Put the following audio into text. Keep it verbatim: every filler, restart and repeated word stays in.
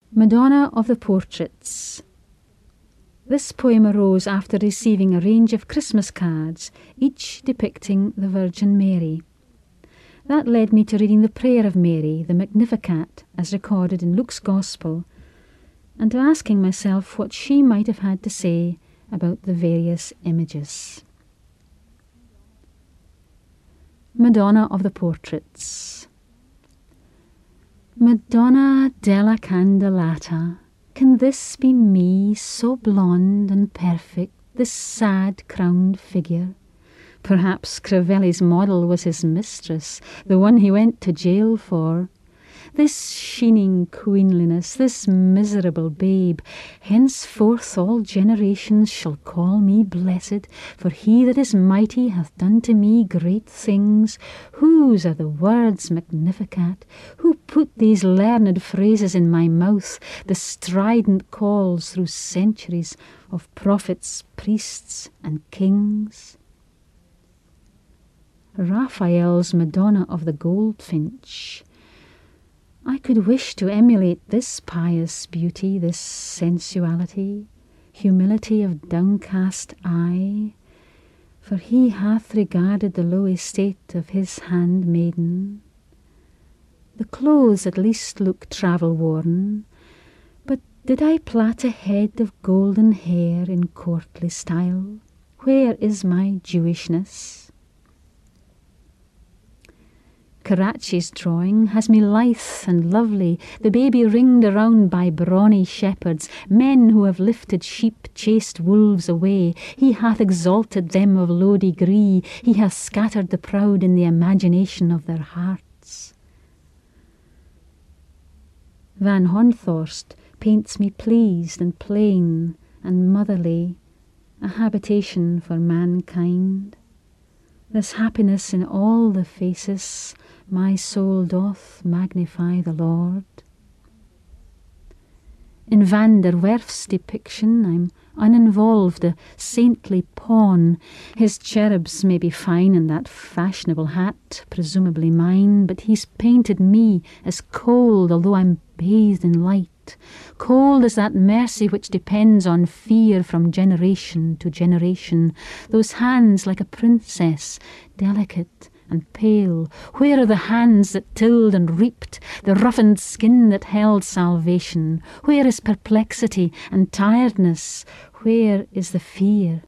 Madonna of the Portraits. This poem arose after receiving a range of Christmas cards, each depicting the Virgin Mary. That led me to reading the Prayer of Mary, the Magnificat, as recorded in Luke's Gospel, and to asking myself what she might have had to say about the various images. Madonna of the Portraits. Madonna della Candellata, can this be me, so blonde and perfect, this sad crowned figure? Perhaps Crivelli's model was his mistress, the one he went to jail for. This sheening queenliness, this miserable babe, henceforth all generations shall call me blessed, for he that is mighty hath done to me great things. Whose are the words Magnificat? Who put these learned phrases in my mouth, the strident calls through centuries of prophets, priests, and kings? Raphael's Madonna of the Goldfinch. I could wish to emulate this pious beauty, this sensuality, humility of downcast eye, for he hath regarded the low estate of his handmaiden. The clothes at least look travel-worn, but did I plait a head of golden hair in courtly style? Where is my Jewishness? Carracci's drawing has me lithe and lovely, the baby ringed around by brawny shepherds, men who have lifted sheep, chased wolves away. He hath exalted them of low degree, he hath scattered the proud in the imagination of their hearts. Van Honthorst paints me pleased and plain and motherly, a habitation for mankind. This happiness in all the faces, my soul doth magnify the Lord. In Van der Werf's depiction I'm uninvolved, a saintly pawn. His cherubs may be fine in that fashionable hat, presumably mine, but he's painted me as cold, although I'm bathed in light. Cold as that mercy which depends on fear from generation to generation. Those hands like a princess, delicate and pale. Where are the hands that tilled and reaped, the roughened skin that held salvation? Where is perplexity and tiredness? Where is the fear